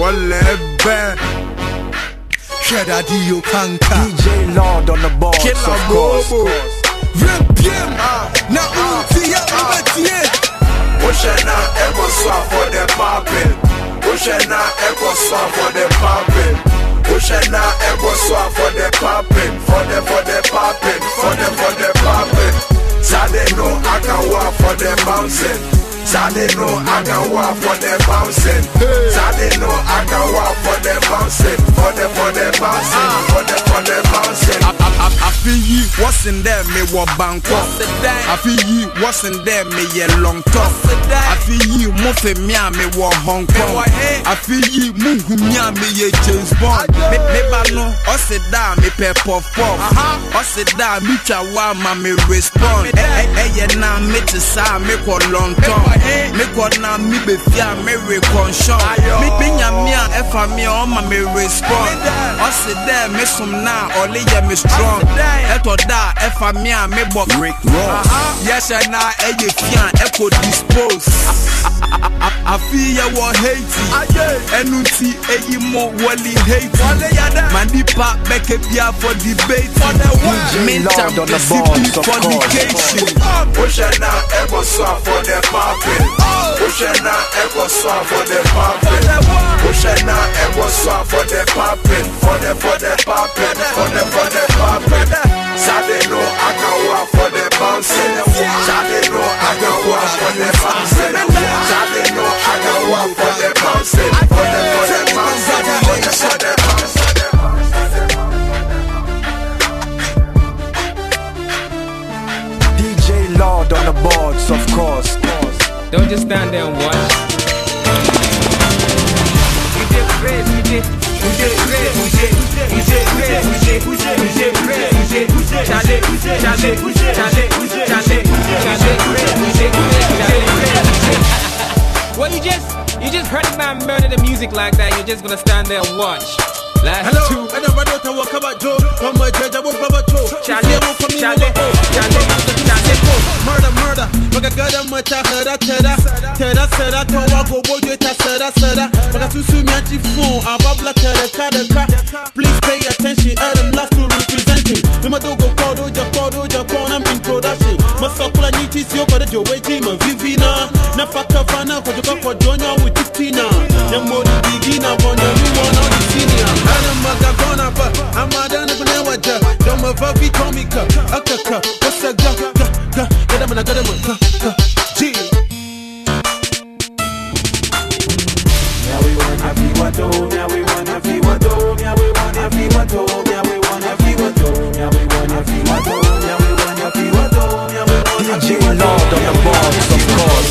Walebe Shredder Dio Kanka DJ Lord on the board, Killer of course. Repiem Na Untia Ubetie Oshena Ego Swap for the poppin'. Oshena Ego Swap for the poppin'. Oshena Ego Swap for the poppin'. For the poppin'. Sade no I can walk for the bouncing. Sade no I can walk for the bouncing. Sade no I can walk for the bouncing. For the bouncing. I feel you, what's in there, me wa Bangkok. I feel you, what's in there, me ye long talk. I feel you, mofe mia, me wa Hong Kong. I feel you, mungu mia, me ye James Bond. Me bano, ose da, me pe pop pop. Ose da, mi chawa, ma me respond. Eye na, me tisa, me kwa long tongue. Me kwa na, mi be fia, me reconshon. Me nya mia, efa mia, oma me respond. Ose da, me sum na, ole ye me strong. Eto da efa mia me bok Rick Ross. Yes I na eye fian echo dispose. I feel ya wa hate. Enuti eyi mo wali hate. Manipa beke bia for debate. Lord on the board, fornication. Oshena Ego Swap for the poppin'. Oshena Ego Swap for the poppin'. Oshena Ego Swap for the poppin'. For the poppin'. Sade no I can walk for the bouncing. Sade no I can walk for the bouncing. Sade no I can walk for the bouncing. For the bouncing. DJ Lord on the boards, of course. Don't just stand there and watch. You did crazy, Well, you just heard the man murder the music like that. You're just gonna stand there and watch. Last two. I never know to walk about Joe. From my church, I won't cover Joe. Murder. But I got a much I heard a Teda said I told I go boy you said. But I to see me at the phone. I babble Teda. Please pay attention. Adam last to representing. The Madogo Kodo, Japan, I'm in production. Masakula Nitis, Yoko, Joe, Jima, Vivina. Nafaka Fana, for Jonia with Tina. Yamodi Digina, one everyone on the senior. I'm a gagona, but I'm a danawaja. Don't move up, Tomika, Akaka, what's a ga, get them and I got them. G. Now we wanna be what do, now we wanna be what do, now we wanna be what do, now we wanna be what do, now we wanna be what do, now we wanna be what do, now we wanna be DJ Lord on the boards, of course.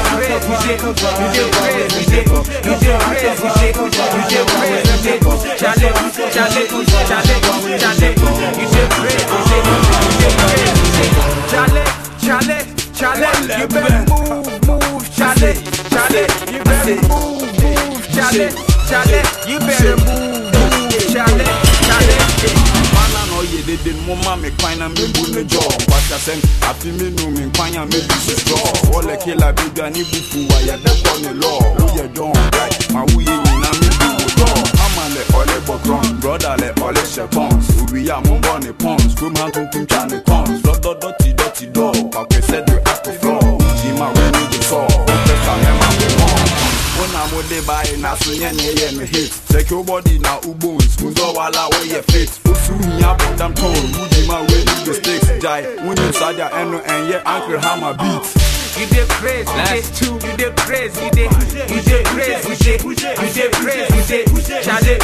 You better move, Charlie. You better move, Charlie. You better move, Charlie. No ye they did mama me kwina me bu ne job. What I say I feel me no me kwina me this is straw. All the killer big and bufu wa ya de call me law. Who you don't right? My we na me do law. I'm le ole bokron, brother le ole shepons. We are mo born pons. Go man to chane cons. Dirty door. Papa said you have to floor. Jima we need the saw. Professor me man when I'm with the buy na so nye me hit. Take your body na ubons. Muzo wala we ye fit. Usunya but I'm told. Ujima we need the stakes. Jai. When you sad ya eno and ye ankle hammer beats. You did crazy, last two. You did crazy, you did crazy, you did crazy, Charlie.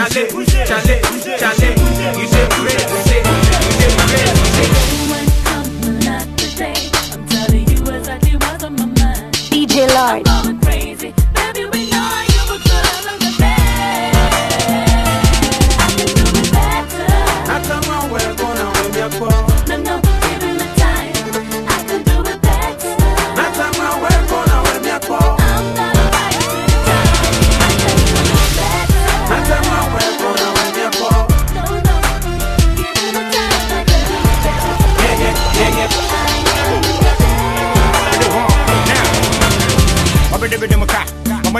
You did crazy, I'm telling you exactly what's on my mind. DJ Lord. I'm going crazy, baby. We know you were good on the bed. I can do it better. I come on, we're gonna win your call. No, give me the time. I can do it better. I come on, we're gonna win your call. I'm not a fight to the time. I can do it better. I come on, we're gonna win your call. No, give me the time. I can do it better. yeah.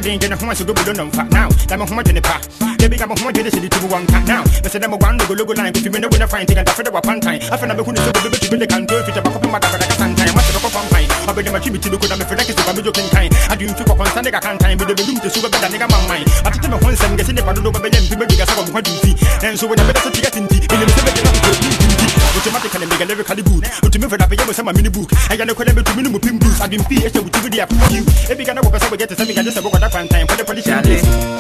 didn't get a home to go below no fat now. I'm a home to the pack. They become a home to the city to one cat now. But said I'm a one logo line. If you know when I find it, and after the one time, I found a who is a bit to the canto, if it's a couple of matter, I can't time. What's the pump pine? I'll be the machinery to look at me for like it's a joking kind. I do feel on Sunday, I can't time with the room to sugar than nigga my mind. I took them once and getting the part of the baby and people because I'm what you see. And so when I better get in tea, in the automatically make a lyrically good. But to me for that, I was a mini book. I got no credit to minimum pin boots. I've been PH with you for you. Every kind of work I get to something I just about that time for the police. Charlie.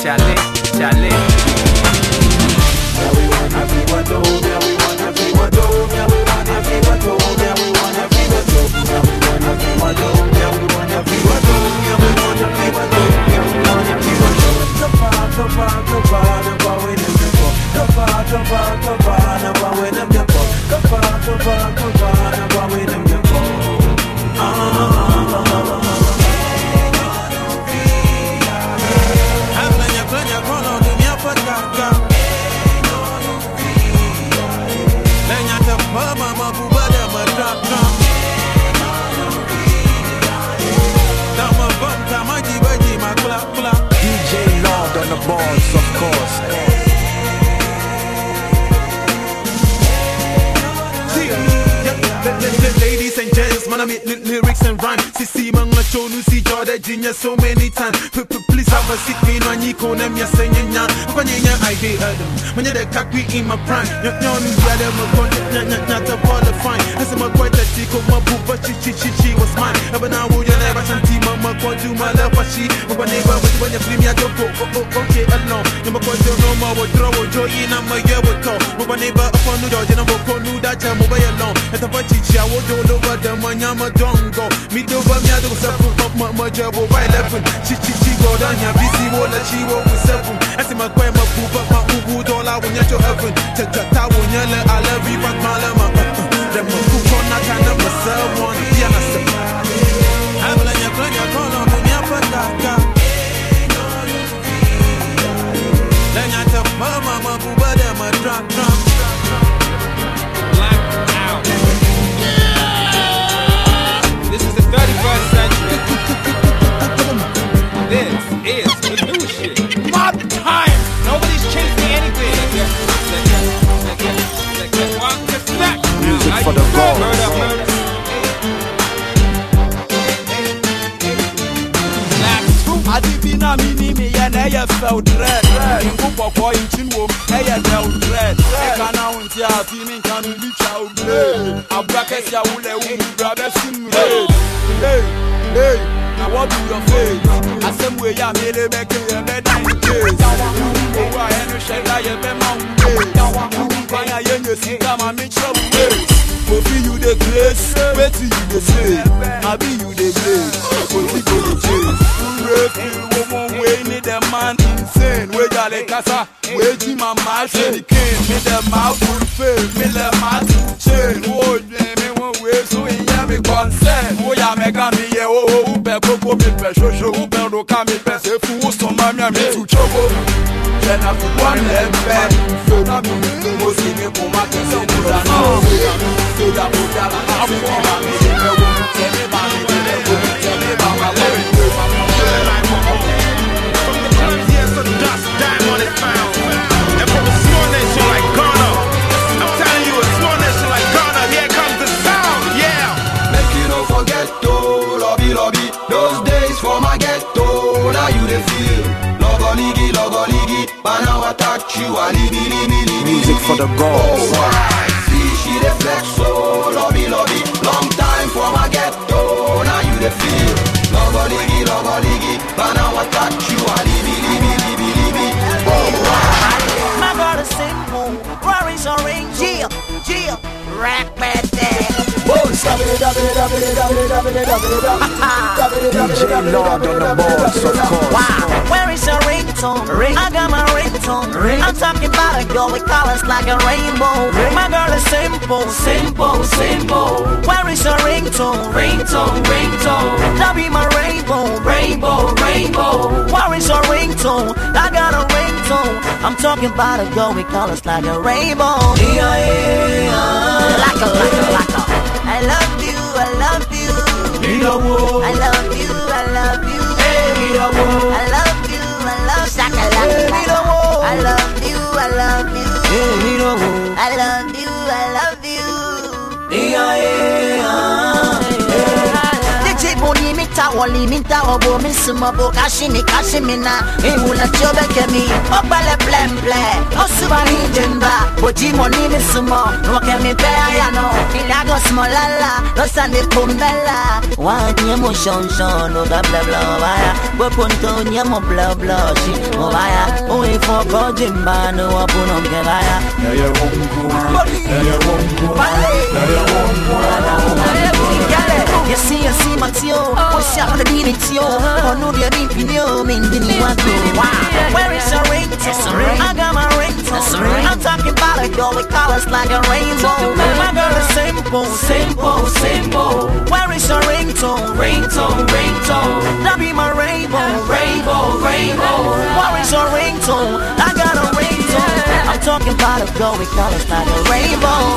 DJ Lord on the boards, of course. Ladies and gents, man, I make lyrics and rhyme. See, man, I show you see Jordan Genius so many times. Please have a seat, me, no, you call them, you're saying, when you're I heard them. When you're the cock, we in my prime. You're not the qualifying. I said, my quite that she called my boo, but she was mine. But now, you never some team, Mama, called you my love, but she, my neighbor, when you flee me, I don't go, okay, alone. You call you no more, throw a joy in, I'm a year with talk. My neighbor upon New York, and I'm going to do that, I'm away alone. At the Pachichi, I will do over the Manyama Dongo. Me do what me I do, suffer my job over 11. She go down here, busy, wall, she will be 7. I see my grandma poop up my boo, all I want to heaven. Tata, I love you, but my lama. Them who can not kind of myself on the piano. I'm like your call on me, I'm for that. Then I tell mama, boo, but I'm a drum. This is the 31st century. This is the new shit. Modern time. Nobody's chasing anything. Music for the gods. Adivina mini me and I felt dread. In Kupa in Chinwo, I felt dread. I can now see a feeling can be child. A bracket ya will brother sim. Hey, now what do your face? I some way I made a back in your bed. I am a shed, I am a mountain. I am your seat, I'm a Mitchell. Kofi you the grace, wait till you the say. I be you the grace, Kofi go the chase. Woman way need the man insane. We jale casa, we ji my mouth the king. Me the mouth full face, me the mouth chain. Oh, me one way so in ya me consent. Oh ya me ga me ye oh be koko me pe shosho, be ro ka me pe se fu so ma me to chobo. Then I put one leg back, so na me mo si me ko ma ke se do da no. So ya put ya la I want me me wo tell me ba me tell me ba my way. From the clumsiest of dust, diamond is found. And from a small nation like Ghana, I'm telling you, a small nation like Ghana, here comes the sound, yeah. Make you don't forget to lobby. Those days for my ghetto, now you the feel. Logoligi, but now I touch you, I libi. Music for the gods. Oh, I see she the flex, so lobby. Long time for my ghetto, now you the feel. Logoligi, but now I touch you, I libi. Oh, My brother simple, worries are in jail, rap bad dad. DJ Lord on the boards, of course. Wow, where is your ringtone? I got my ringtone. I'm talking about a girl with colors like a rainbow. My girl is simple. Where is your ringtone? That be my rainbow. Where is your ringtone? I got a ringtone. I'm talking about a girl with colors like a rainbow. Like a. I love you. I love you. I love you. I love you. I love Minta wali, minta obo, minsumabo, kashimi, kashimina. Imula chobe kemi, opale blem blem. Osubani jemba, boji money minsumo. No kemi pe ayano, ilago smolala, no sande pumbella. Wa nyemo shon shon, no bla bla bla waya. Wepunto nyemo bla bla shi, waya. Only for go jemba, no wapuno mkelaya. You see Mateo, what's up with the Dinitio? Oh, no, they're being Pino, Mindini. Where is your ringtone? I got my ringtone. I'm talking about a girl with colors like a rainbow. My girl is simple, simple, simple. Where is your ringtone? Ringtone, ringtone. That be my rainbow, rainbow, rainbow. Where is your ringtone? I got a ringtone. I'm talking about a girl with colors like a rainbow.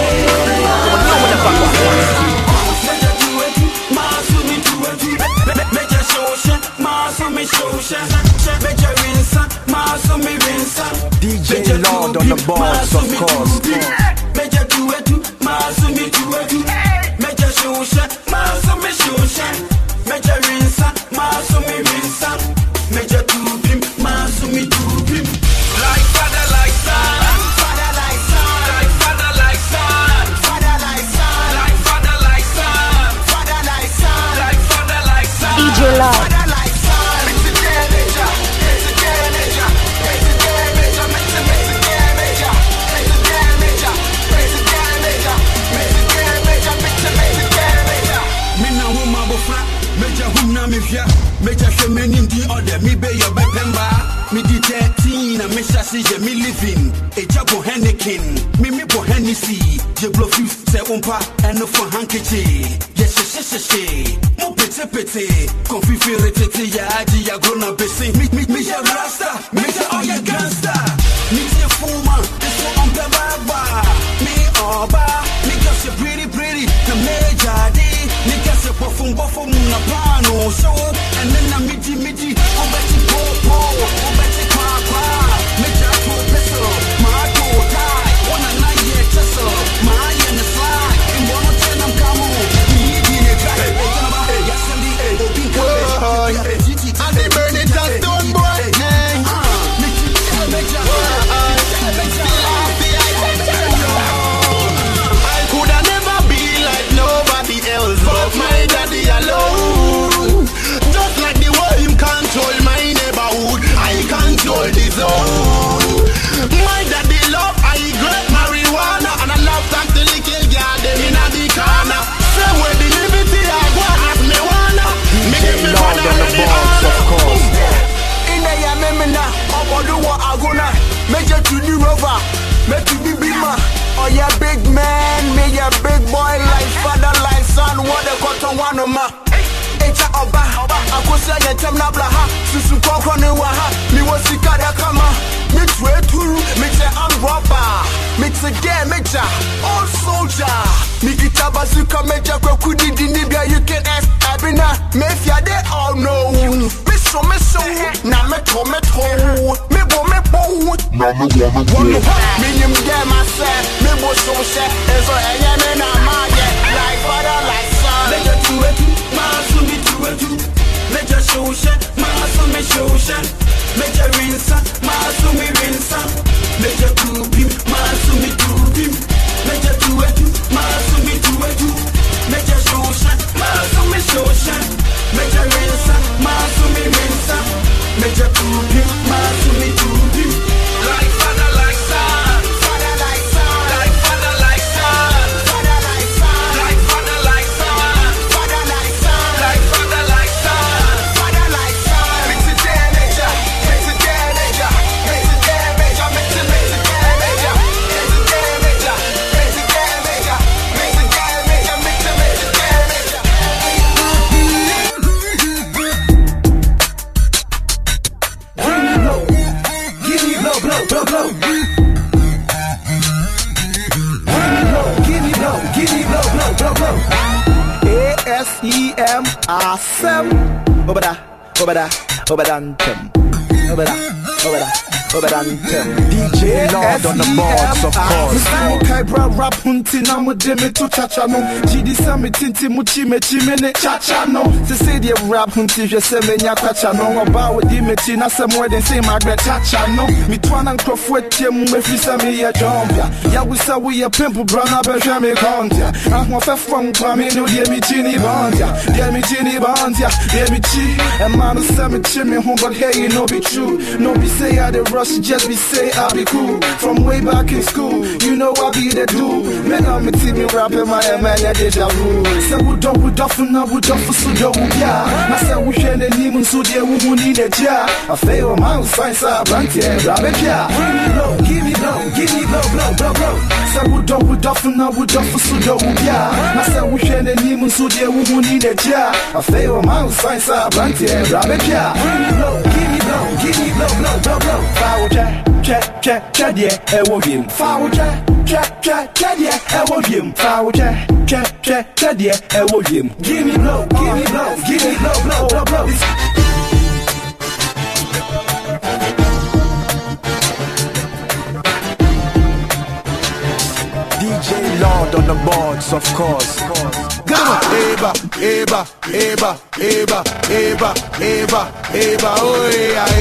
DJ Lord on the balls, of course. Major do it, Masumi do it. Major Shosha, Masumi Shosha. Major Rinsa, Masumi Rinsa. Major Tubim, Masumi Tubim. Like father, like son. Father, like son. Like father, like son. Father, like son. Like father, like son. Father, like son. Like father, like son. DJ Lord. Major Shemeni di order me be your bepemba. Me di 13 and me shasi je me living. A jabo Hennekin, me bo Hennessy. Je blow fifth se umpa and no for handkerchief. Yes, mo pete pete. Confi ferretete ya aji ya gonna be sing. Me ya rasta, me ya all ya gangsta. Me ya fuma, this one on baba. Me oba, me just a pretty. The major D, me just a bofum na pano show. And then I midi, oh betty po, oh betty kwa. Me just for peso, my to die. One and I yet just so, my in the slide. In one of 10 I'm coming. Me in a guy, yes and the open and they burn it down, don't boy. I could have never be like nobody else but my daddy alone. Just like the way him control my neighborhood, I control the zone. My daddy love I great marijuana, and I love that the little girl them in the corner. Say where the liberty I go ask me wanna. Me give me Lord on the balls, of course. In the Yamena, Oboduwa Aguna, Major to New Rover, make to be bima. Oh yeah, big man, me a big boy like father, like son, what a cotton one of my. Echa oba, akosia yetem na blaha, susu koko ne waha, mi wasika da kama, mi tru, mi te robber, mi te gay, meja, all soldier, mi gita bazooka, meja kweku di nibia, you can ask Abina, mefia they all know, miso, na metro, me bo, me nim get myself, me bo so she, ezo me na maye, like father, like son, meja tu Masumi tuwetu, Major Shosha, Masumi Shosha, Major Rinsa, Masumi Rinsa, Major Tubim, Masumi Tubim, Major Tuwetu, Masumi Tuwetu, Major Shosha, Masumi Shosha, Major Rinsa, Masumi Rinsa, Major Tubim, Masumi Tubim, like father, like son, father, like son, like father, like son, father, like son, like father, like son. ASEM Asem Obada Anthem Obada DJ Lord on the boards, of course. Okay, bro, rap hunting, I'm a demi to chacha no. GD Sammy Tinti Muchi Mechimene chacha no. To say the rap hunting, you say Menya chacha no. About with the Mechina, some more than say Margaret chacha no. Me Twan and Crofwet, Tim, if you say me a jombia. Ya we say we a pimple, brother, Benjamin Contia. I'm off a phone, Kwame, no, dear me Chini Bandia. Dear me Chini Bandia, dear me Chi. And man, who say me chimney home, but hey, you know be true. No be say I the rush, just be say I be cool. From way back in school, you know I be the dude. Man, I'm a team rapping my man, I deja vu. So we don't for so do ya. I said we share the name so dear we need a jar. I fail my science, I brand here, rabbit ya. Give me blow. So we don't for so do ya. I said we share the name so dear we need a jar. I fail my science, I brand here, rabbit ya. Give me blow. Foul check, yeah, I want him. Foul check, yeah, I want him. Foul check, yeah, I want him. Give me blow. DJ Lord on the boards, of course. Eba, oh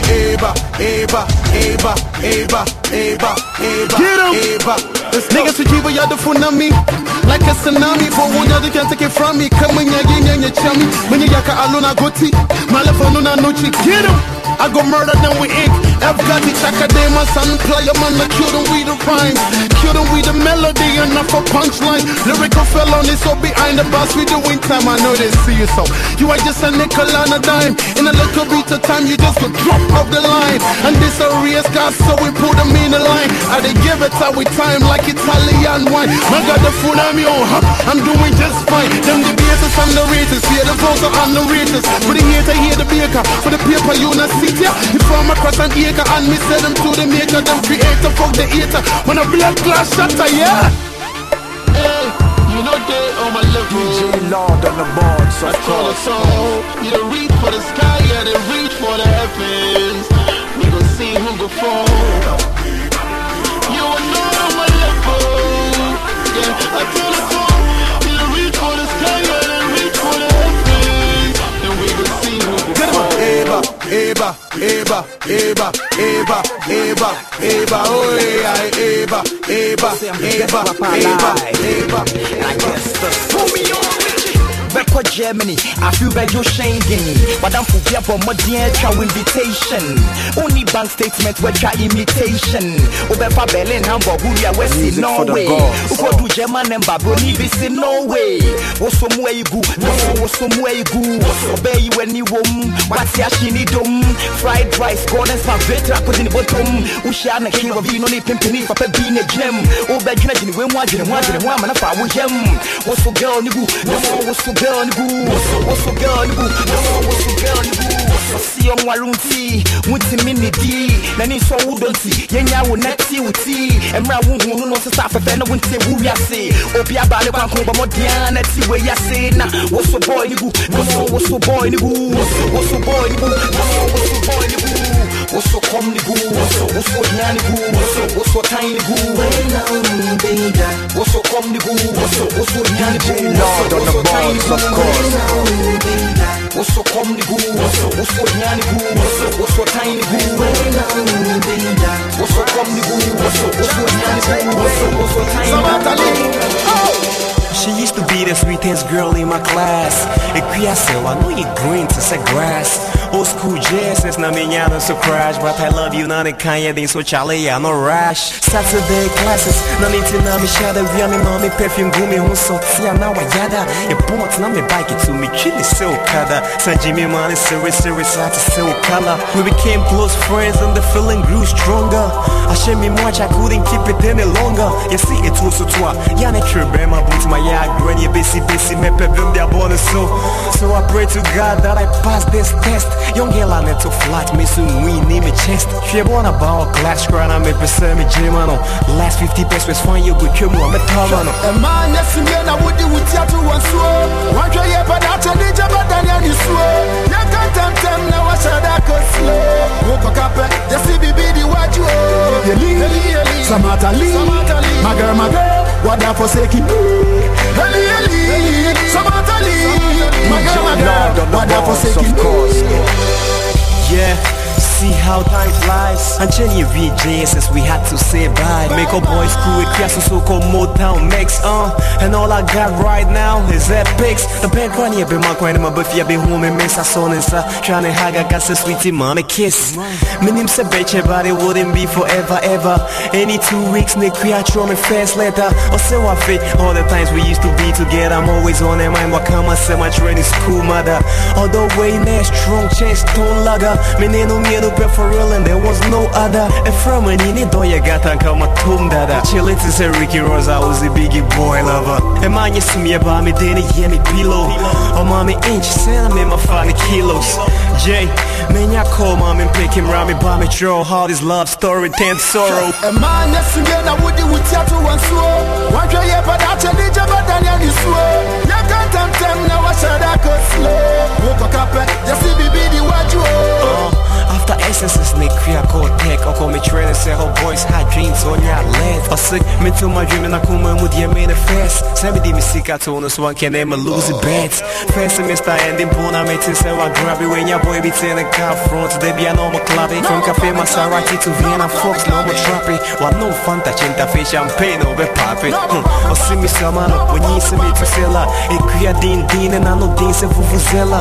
Eba. Niggas with you, you're the phone on me. Like a tsunami, for one other can't take it from me. Come on, you chummy. When you yaka alona goti, Malafona no chick. Get him. I go murder them with ink. I've got the Chakadema son, player man, like kill them with the rhymes. Kill them with the melody, enough for punchline. Lyrical felony, so behind the bus, we doing time. I know they see you so. You are just a nickel and a dime. In a little bit of time, you just go drop off the line. And this a real guy, so we put them in the line. And they give it our time like Italian wine. I got the food on me, I'm doing just fine. Them the bases and the races, fear the votes are on the races. For the hater, hear the baker. For the paper, you not see. He from across an acre and me send them to the maker, them creator, fuck the hater. When a blood class shatter, yeah. Hey, you know they on my level. DJ Lord on the boards, of course. You don't reach for the sky, yeah, they reach for the heavens. We gon' see who go fall. You know on my level. Yeah, I tell the song. You don't reach for the sky, yeah, they reach for the heavens. And we gon' see who go fall. Eba, oh I guess the Beko Germany, I feel bad you're Schengen. But I'm for here for my dear chow invitation. Only bank statements were try imitation. Obefa Berlin, Hamburg, Huria, West in Norway. Uko do German and Baboni, this in Norway. What's somewhere you go? What's somewhere you go? Obey you when you womb. What's Yashini dum? Fried rice, golden spaghetti, I put in the bottom. Ushana King of Vino, Pimpini, Papa Bean a gem. Obey Junajin, when one, and a power gem. What's for girl, you go? What's for girl, you go? What's for girl, you go? What's for girl, you go? See on Walunti, Wooty Minity, Nanny so wouldn't Yenya will not see with tea, and Rawu who knows the staff of Fenna won't say who ya say. Opia Balaban, Modiana, see where ya say now. What's for boy, you go? What's for boy, you go? What's for boy, you go? What's for boy, you go? What's for come, you go? What's for Yanni go? What's for tiny go? What's for come, you go? What's for Yanni go? Lord on the balls, of course. What's for come, you go? What's for Yanni go? What's for tiny go? What's for come, you go? What's for Yanni go? What's for tiny go? She used to be the sweetest girl in my class. E qui a seu, I know you green to say grass. Old school jazz, it's not me, no surprise. But I love you, not a Kanye, then so Charlie, I'm no rash. Saturday classes, no need to know me, shadow, via me, mommy, perfume, gumi, who so tia, now I yada. You bought, now me bike it to me, chili, so kada. San Jimmy, money, serious, out to so color. We became close friends, and the feeling grew stronger. I shame me much, I couldn't keep it any longer. You see, it was so toi, Yannick, my boots, my yard, granny, busy, me, pepim, their bonus, so I pray to God that I pass this test. Young girl, I need to flat me soon, we need me chest. She wanna about class, crying, I'm a percent, me Jimano. Last 50 pesos, fine, you good, come on, I'm a Tavano. And man, yes, I would do with you to one sword. One try, but I tell you, but then you swore. You can't tell them now, I said I could slow. Woke up, you see, baby, what you forsake me. Somebody, my girl, why they forsake me? Yeah. See how time flies. And Jenny VJ since we had to say bye. Make a boys cool with Kiasu so called Motown mix. And all I got right now is epics. The band crying be my coin, my buffy be home and miss a son and sa. Trying to hag I got some sweetie mommy kiss. My name said betcha, but it wouldn't be forever ever. Any 2 weeks, Nick Creature me first letter. Or so I fit all the times we used to be together. I'm always on their mind. What come I say my training school mother. Although way next strong chest tone lager. Me no me for real and there was no other. And from an in it, you got to come a tomb dada. Chill it to say Ricky Rose, I was a biggie boy lover. And man, you see me about me, then he me pillow. Oh, mommy, ain't you saying I'm in my 5 kilos? Jay, man, ya call mom and pick him round me, buy me draw. How this love story, 10 sorrow. And man, yes, again, I would do with you one slow. One try, but I tell you, but Daniel is slow. You can't tell now, I said I could slow. Look a carpet, just see me be the what you after essences, Nick Crea called tech. Or call me trainer, say her boys had dreams on your legs. Or sick, me to my dream and I come with your manifest. Send me the music I told us one can name a lose it bets. First semester ending, born I made it say I grab it when your boy be in the car front. They be a normal clubbing. From Cafe Maserati to Vienna Fox, normal trapping. What no fun touching the fish champagne over popping. Or see me some man up when you see me to sell her. It crea din and I know din se vuvuzela.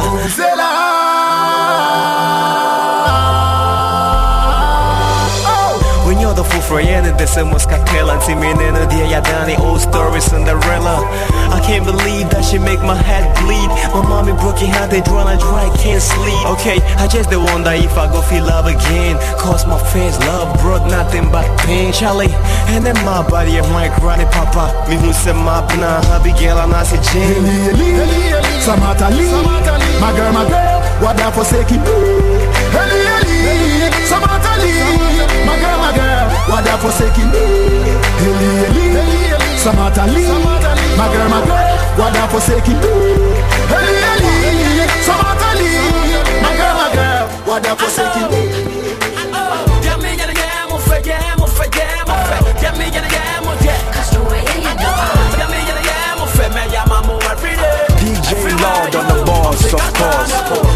When you're the fool for yen and this must cartel and see me in the day ya done the old story Cinderella. I can't believe that she make my head bleed. My mommy broke your heart, they drawn and dry, can't sleep. Okay, I just wonder if I go feel love again. Cause my first love brought nothing but pain, Charlie. And then my body of my granny papa. Me who said my bna, hubby girl and I said Jane. Samata Lee, my girl, what that forsaken me? Samata Lee, my girl, what that forsaken me? Samata Lee, my girl, what that forsaken me? Samata Lee, my girl, what that forsaken me? DJ Lord on the boss, of course.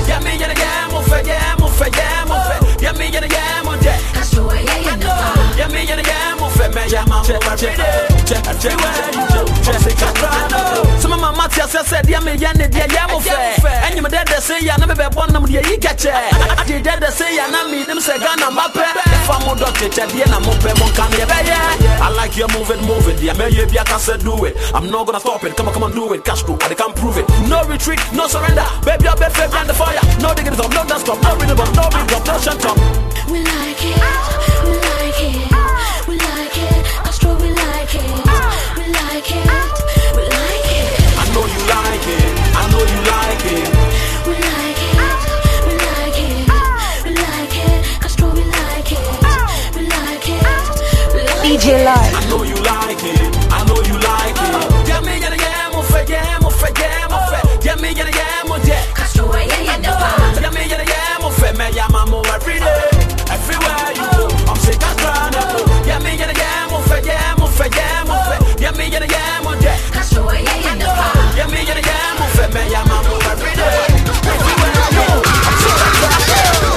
Some of my matters said, "Yeah, me, yeah, and you did say, I never be one of the Yikache. I did that say, I meet them say, Ghana, my pet. If I'm a doctor, I'm I like you, move it. Yeah, maybe I can do it. I'm not gonna stop it. Come on, do it. Cash through, I can't prove it. No retreat, no surrender. Baby, I'll be fair and the fire. No digging it up, no dance stop, no rhythm, no beat up, no shut up. We like it, we like it, we like it. Astro, we like it, we like it, we like it. I know you like it, I know you like it. We like it, we like it, we like it. Astro, we like it, we like it, we like it. DJ Live. I know you like it, I know you like it. Get me, get again, move again, move again, move it. Get me, get again, move it. Astro, yeah, no. Get me, get again, move it. Me, I'm every day. Everywhere you go, I'm sick of trying to go. Get me, get again, move again, move again, move it. Get me, get again, move it. Astro, yeah, no. Get me, get again, move it. Me, I'm every day. Everywhere you go, I'm sick of trying to go.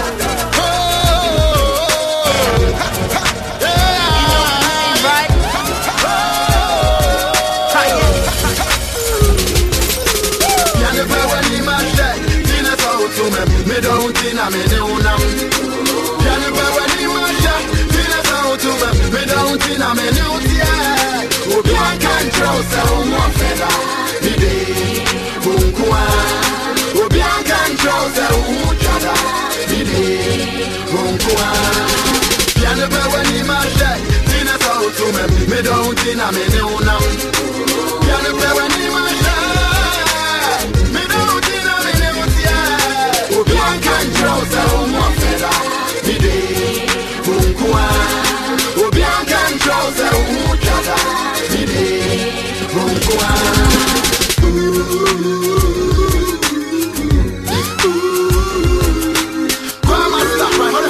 Me don't think I'm in the one. Can you bear when you match up? Feel out to me. Me don't think I'm in the one. Obi an control so more feather. Me day bunkwa. Obi an control so uchada. Me day bunkwa. Can you bear when you match up? Feel out to me. Me don't think I'm in the one. Can you bear when you match up? Me don't think I'm in the one. Obi an control so more feather. Me day bunkwa. Obi an control so uchada. Me day bunkwa.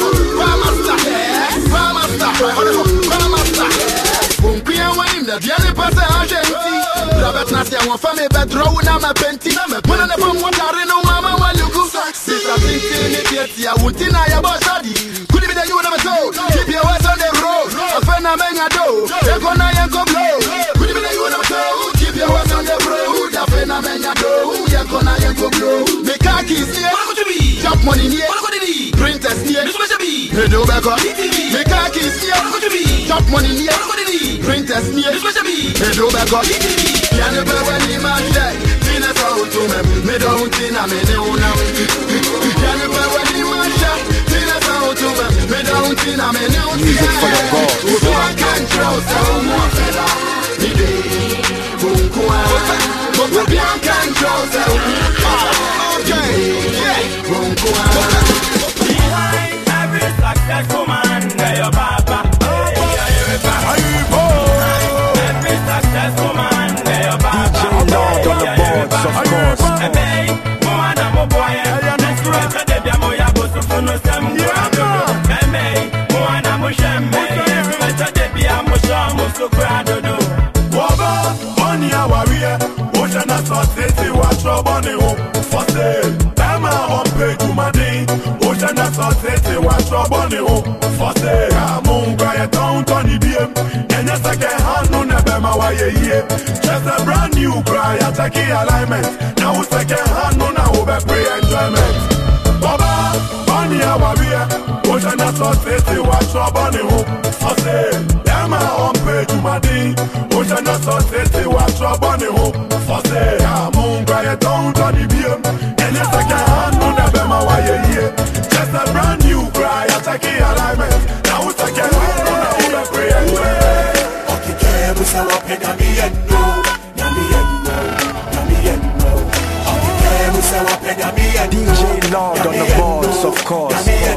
Grandmaster, Betna say one family bedrow na my penti. When I never want to no mama while you go. Since I think in I would deny your body. Could it be that you never told? Keep your words on the road. A friend of mine I do. You're gonna go blow. Could it be that you never told? Keep your words on the road. A friend of mine I do. You're gonna go blow. Me khakis here. Chop money here. Printers here. Head over back. Me khakis here. Chop money here. Printers here. Head over back. You never when you man die. Tina so to me don't tina me no na. You never when you man die. Tina so to me don't tina me no. Music for the gods. Who can control so more fella? Me dey bunkwa. Who can control so? Okay, yeah. Bunkwa. Behind every successful man, there your papa. Every successful man, there your papa. Lord on the boards, of course. Just a brand new cry, attacking alignment. Now it's second hand, no now over free enjoyment. Baba, money our beer, ocean that's what city, watch your bunny hoop. For sale, Yama on pay to my D. Ocean that's what city, watch your bunny hoop. For sale, moon cry, don't on the beam. And it's second hand, no never my way. Just a brand new cry, attacking alignment. Now it's second hand, no now over free enjoyment. Okay, we sell up in DJ Lord on the boards, of course.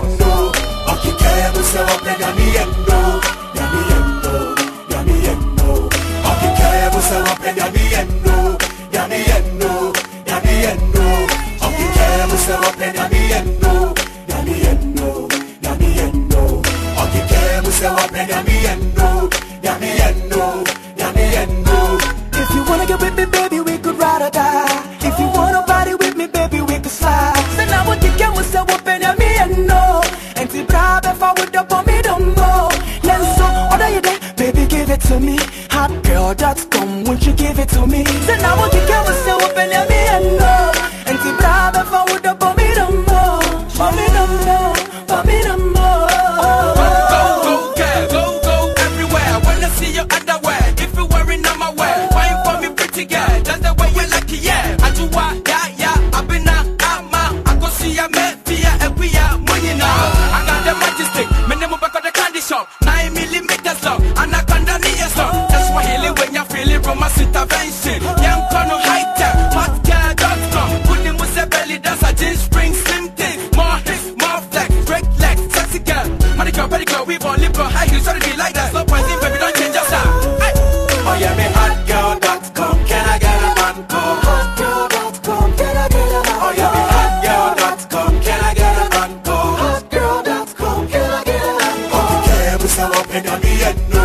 If you wanna get with me, baby, we could ride or die. If you wanna party with me, baby, we could slide. Then I would kick you so open at me and no. And to grab if I would up on me, don't know. Then so, order you there, baby, give it to me. Hotgirl.com, won't you give it to me? Then I would kick you so open at me and no. And to grab if I would up on me, don't know. For me, don't know. For me, don't know. Go, girl, go everywhere. I wanna see your underwear. If you're wearing on my wear, wine for me, pretty girl. That's the way you like it, yeah. I do what, yeah. I've been out, I go see ya, man, via, and we are money now. I got the majestic, my name back on the candy shop. 9 millimeters long, and I can't deny it long. That's why healing when you're feeling romance intervention. Young Kono high tech, hotgirl.com. Put him with a belly, that's a jeans spring, slim thing. More hips, more flex, break legs, sexy girl. Money girl, petty girl, we born liberal, high heels, sorry be like that. No point in, baby, don't change your style. Oh yeah, me hotgirl.com, can I get a man call? Hotgirl.com, can I get a man call? Oh yeah, me hotgirl.com, can I get a man call? Hotgirl.com, can I get a man call? Okay, we sell up in yummy and no.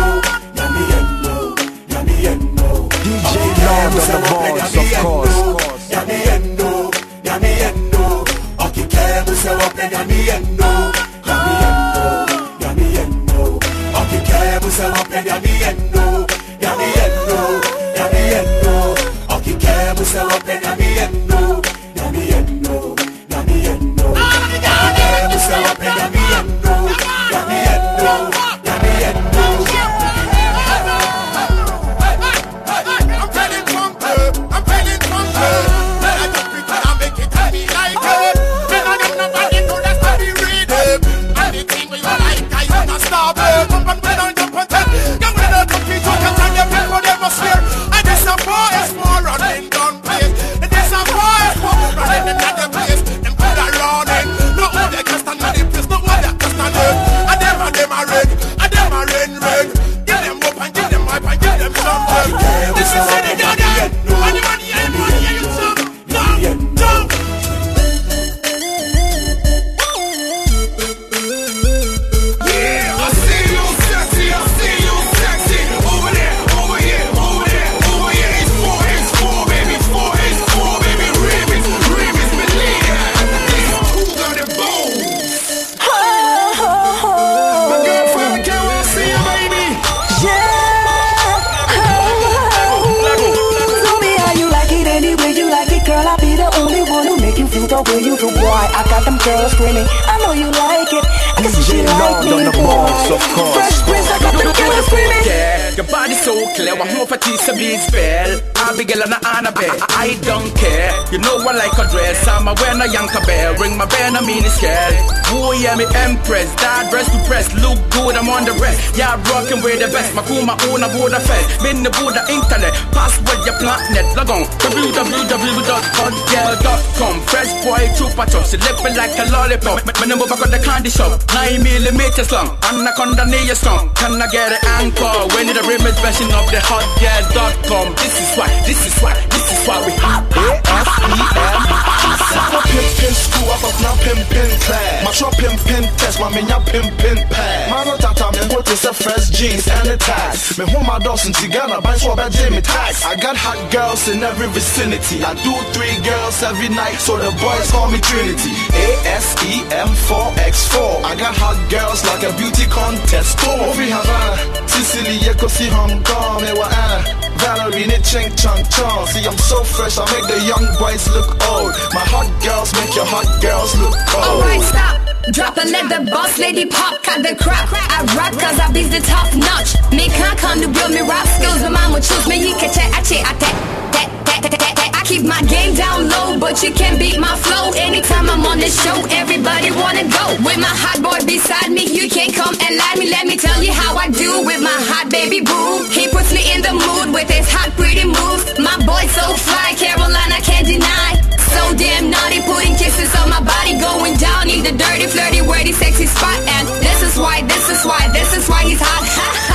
DJ Lord on the boards, of course. Yummy and no. Okay, we sell up in yummy and no. Okay, we sell up in yummy and no. Okay, we sell up in yummy and no. Okay, we sell up in yummy and no. I'm feeling funky. Let I just pretend I make it happy like it. Then I get nobody to the study real. got them girls screaming. I know you like it. I can see she like me. On the balls, of course. Fresh Prince, I got them girls screaming. Yeah, your body so clear. I'm more for Tisa B spell. Abigail and Annabelle. I don't care. You know I like a dress. I'm a wear a Yanka bear. Ring my band, I mean it's scale. Oh yeah, me empress. Dad breast to breast. Look good, I'm on the rest. Yeah, rockin' with the best. Makuma own a Buddha fest. Been the Buddha internet. Password your planet. Log on www.hotgirl.com. Fresh boy, chupa chop. She lippin' like a lollipop. My number back at the candy shop. 9mm long. Anaconda near your strong. Can I get an anchor? When did the remix version of the hotgirl.com? This is why we hot. Pimp school up now pimpin' class. My shop pimpin' test, my minya pimpin' pass. Mano tata me what is a fresh jeans and a tax. Me home my Dawson together, buy swap at Jimmy tax. I got hot girls in every vicinity. I do 3 girls every night, so the boys call me Trinity. ASEM4X4. I got hot girls like a beauty contest. Over Havana, Sicily, Yekosi, Hong Kong, Anna, Valerie, Ching Chong Chong. See, I'm so fresh, I make the young boys look old. My hot girls make your hot girls look cold. Alright, stop. Drop and let the boss lady pop, cut the crap. I rap cause I beat the top notch. Me can't come to build me rap skills, but mama choose me. He can check, I keep my game down low, but you can't beat my flow. Anytime I'm on the show, everybody wanna go. With my hot boy beside me, you can't come and lie me. Let me tell you how I do with my hot baby boo. He puts me in the mood with his hot pretty moves. My boy so fly, Carolina can't deny. So damn naughty, putting kisses on my body, going down. Need the dirty, flirty, wordy, sexy spot. And this is why he's hot. Ha ha.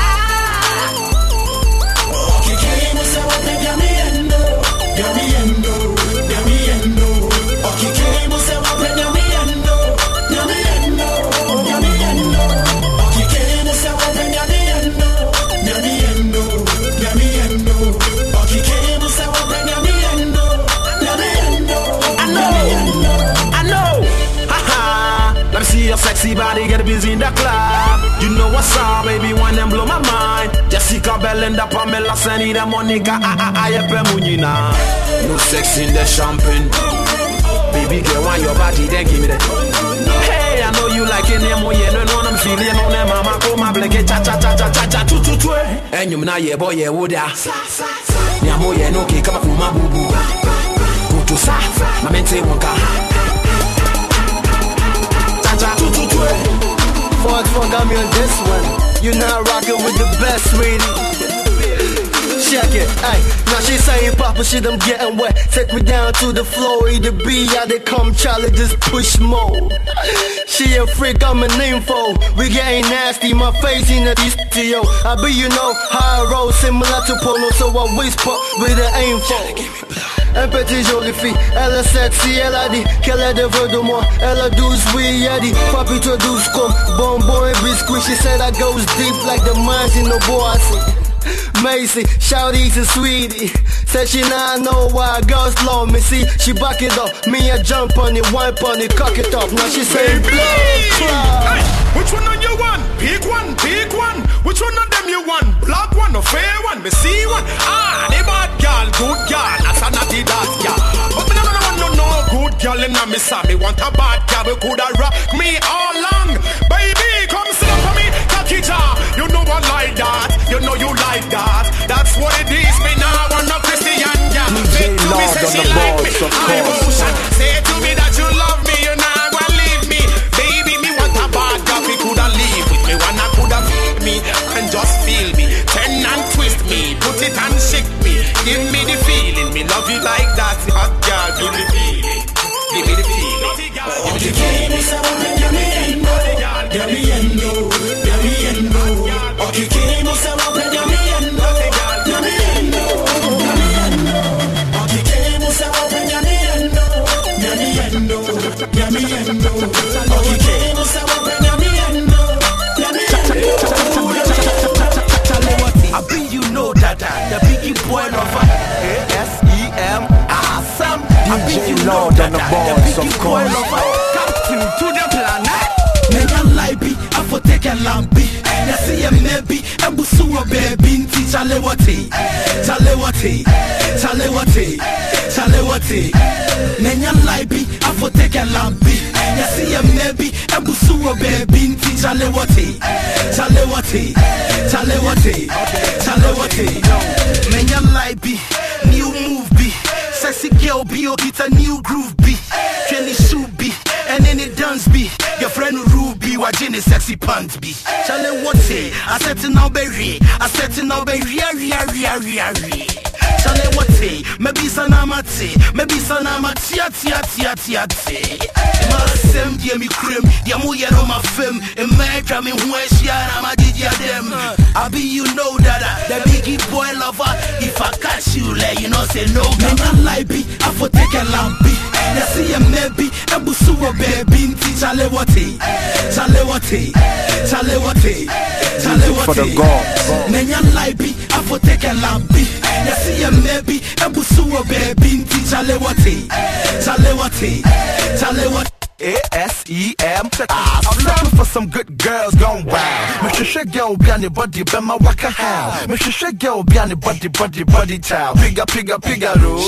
Your sexy body get busy in the club. You know what's up, baby, when them blow my mind. Jessica Belinda, Pamela, Sanita, Monica, Munina. No sex in the champagne. Baby girl, want your body, then give me that. Hey, I know you like it, name, yeah, no, I'm feeling on them, mama, come my blanket, cha, tu, and you na, yeah, boy, yeah, would ya? Nyamo, yeah, no, okay, come up with my boo boo. Go to sa, my men say, wonka. Funk, I'm on this one. You're not rocking with the best, sweetie. Check it, ayy. Now she saying Papa shit, I'm getting wet. Take me down to the floor, either be out they come, Charlie, just push more. She a freak, I'm an info. We getting nasty, my face in the studio. I be, you know, how I roll, similar to Polo, so I whisper with the info. Un petit jolie fille, elle est sexy, elle a dit qu'elle est devant de moi. Elle a 12, oui, elle dit pas plutôt 12 comme bonbon et biscuit. She said I goes deep like the mines in the bossy. Macy, shouties and sweetie. Said she now know why girls love me. See, she back it up, me I jump on it, wipe on it, cock it up. Now she say blood cloud. Hey, which one on you want? Pick one, pick one. Which one of them you want? Black one or fair one? Me see one. Ah, the bad girl, good girl. That's a naughty that girl. But me never want no good girl in a me say me want a bad girl who coulda rock me all along. Baby, come sit up for me, Kakita. You know I like that. You know you like that. That's what it is. Me now want no Christian girl. Say to me, say she like me. I'm emotion. Say to me that you love me. You now gonna leave me. Baby, me want a bad girl who coulda live with me. Wanna coulda feel me and just feel me. Turn and twist me, put it and shake me. Give me the feeling. Me love you like that. Hot girl, give me the feeling. Give me the feeling. Okay, give me some, give me endo, give me endo, give me endo. Okay, give me some, give me endo, give me endo, give me endo. Okay, give me some, give me endo, give me endo, give me endo. Okay, give me some, give me endo, give me endo. I be you know that the biggie boy of ASEM awesome. DJ Lord on the balls, of course. Captain to the planet. Menya laibi, afo take a lambi. Nasi ya maybe, embusuwa baby. Nti chale wati, chale wati, chale wati, chale wati. what it. Menya laibi, I for take a lambi. Ya see a maybe, a busu baby, chale what it. Chale what it. Chale what it. Chale what it. Menya laibi, new move be. Sexy girl be, or get a new groove be. Kenny shoe be, and then it dance be. Your friend Ruby, watching the sexy pants be. Chale what it. I said to now berry. I said to now berry. Chale what it. Maybe sanamati. Maybe sanamati. Ma sem die mi cream. Die mo yero ma fem. America me huesia na ma didia dem. I be you know that the biggie boy lover. If I catch you, let you know say no. Menya laibi, I for take a lambi. Ya see a maybe, a busu baby. Chale what it. Chale what it. Chale what it. Chale what it. For the gods. Menya laibi, I for take a lambi. Ya see a maybe, a busu baby. Chale what it. Chale what it. Chale what ASEM. I'm looking for some good girls gone wild. Me shisha girl be on the body, be my waka how. Me shisha girl be on the body child. Pigga ro.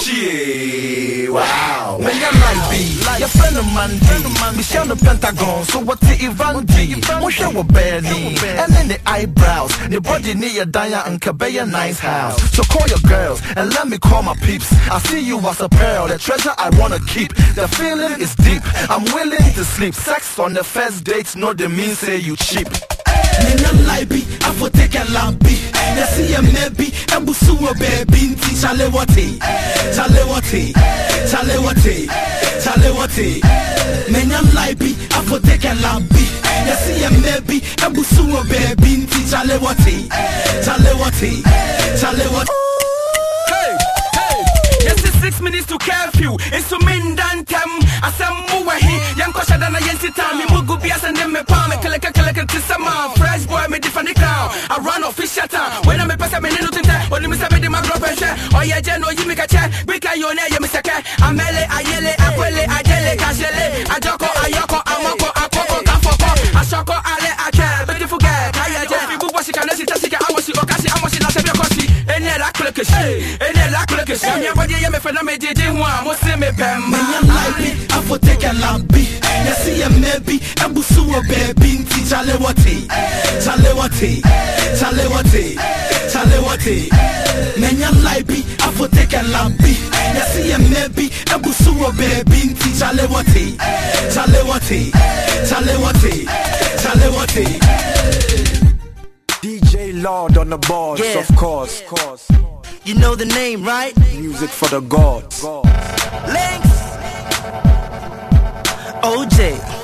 Shit, wow. Me ya like be, your friend of Mandy. Me share the Pentagon, so what the Ivandi? We share with belly, and then the eyebrows. The body near your Daya and Kabeya nice house. So call your girls and let me call my peeps. I see you as a pearl, the treasure I wanna keep. The feeling is deep. I'm willing to sleep. Sex on the first dates, no they mean say you cheap. Nena laibi, I for take a lambi. Ya see a maybe, a busu baby. Chale what it. Chale what it. Chale what it. Chale what it. Nena laibi, I for take a lambi. Ya see a maybe, a busu baby. Chale what it. Chale what it. Chale what it. Hey, hey. Yes, it's 6 minutes to curfew. It's to min dan tem. I said muwahi. Young kosha dana yensi tami. Mugu bias and then me palm. Kaleka tisama. Fresh boy me different crown. I run official town. When I'm a person me no tinte. Only me say me de my group and share. Oh yeah, Jeno you make a check. Bika yone ye me seke. Amele ayele akwele ajele kashele. Ajoko ayoko amoko akoko kafoko. Ashoko ale ake. Beautiful girl. Kaya je. Ibu boshi kanesi tasika amoshi okashi amoshi na sebi okoshi. Ene la kulekeshi. Ene la kulekeshi. Anya body ye me fena me didi hua. Mo se me pem. Menya laibi, I for take a lambi. Ya see a maybe, a busu baby. Chale what it. Chale what it. Chale what it. Chale what it. Menya laibi, I for take a lambi. Ya see a maybe, a busu baby. Chale what it. Chale what it. Chale what it. Chale what it. DJ Lord on the boards, Yeah. of course. You know the name, right? Music for the gods. Links. OJ.